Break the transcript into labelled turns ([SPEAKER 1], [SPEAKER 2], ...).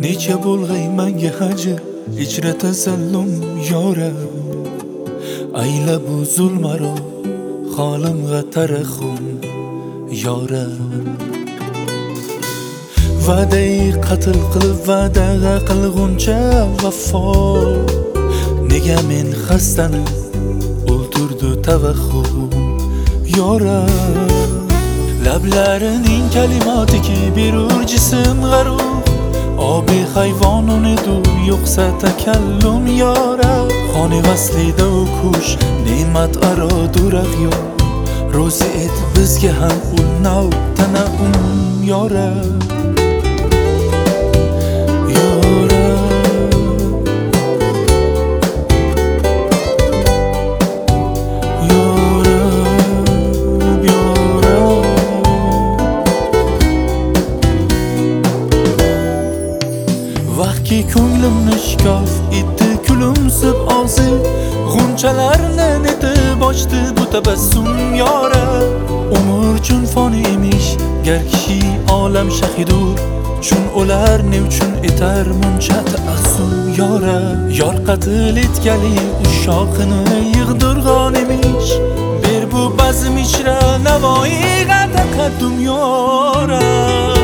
[SPEAKER 1] necha bo'lg'ay manga haji ichra tasallum yorab ayla bu zulmaro holimga taraxum yorab va'dai qatl qilib va'daga qilguncha vafo nega men xastani o'ltirdi tavahhum yorab lablarining kalimotiki berur jism g'arur obi hayvon unidu yo'qsa takallum yorab xoni vaslida u kush ne'mat aro duraq yo ro'zi et bizga ham ul nav tanaum yorab vaqtki ko'nglimni shikof etdi kulimsib og'zi g'unchalarni netib ochdi bu tabassum yorab umr chun foni emish gar kishi olam shahidur chun o'lar ne uchun etar muncha ta'assum yorab yor qatl etgali ushoqini yig'dirg'on emish ber bu bazm ichra navoiy taqaddum yorab